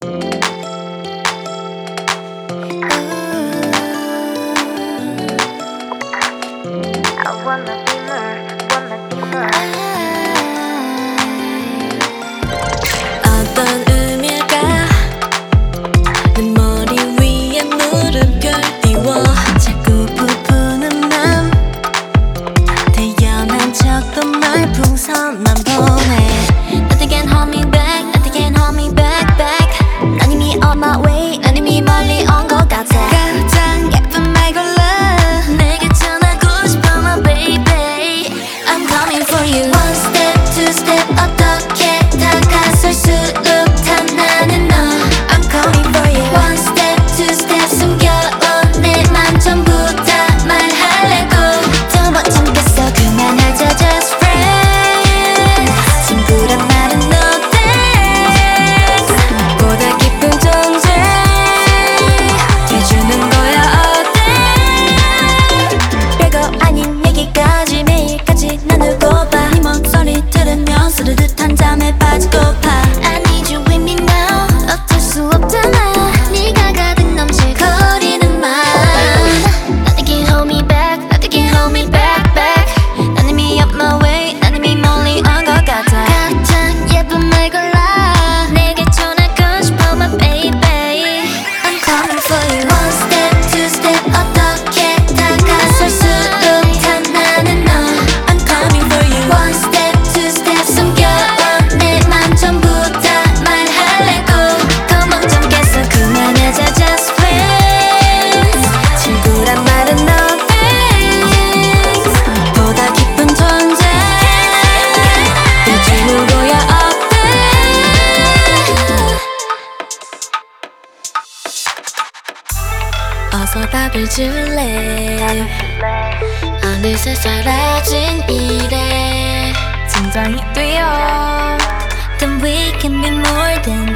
어떤 의미일까? 내 머리 위에 무릎을 띄워 자꾸 부푸는 맘 태연한 척도 말풍선만 보내. Nothing can hold me back, nothing can hold me back, back. 난 이미 on my way, 난 이미 멀리 온 것 같아. 가장 예쁜 말 골라 내게 전하고 싶어 my baby. I'm coming for you. One step, two step 어떻게 다가설수록 탐나는 너. I'm coming for you. One step, two step 숨겨온 내 맘 전부 다 말하려고. 더 못 참겠어 그만하자 just friends. 친구란 말은 no thanks. 보다 깊은 존재 해주는 거야 어때. 별거 아닌 얘기까지 매일같이 나누고 봐. 네 목소리 들으면 스르륵 한 잠에 빠지고파. I need you with me now. 어쩔 수 없잖아 네가 가득 넘칠 거리는 말. Nothing can hold me back, nothing can hold me back, back. 난 이미 up my way, 난 이미 멀리 온 것 같아. 가장 예쁜 말 골라 내게 전하고 싶어 my baby. I'm coming for you. One step, two step 어떻게 다가설수록 탐나는 너. I'm coming for you. One step, two step 숨겨온 내 맘 전부 다 말하려고. 더 못 참겠어 그만하자 just friends. 친구란 말은 no thanks. 보다 깊은 존재 해주는 거야 어때. 어서 답을 줄래. 어느새 사라진 일에 진정이 뛰어. Then we can be more than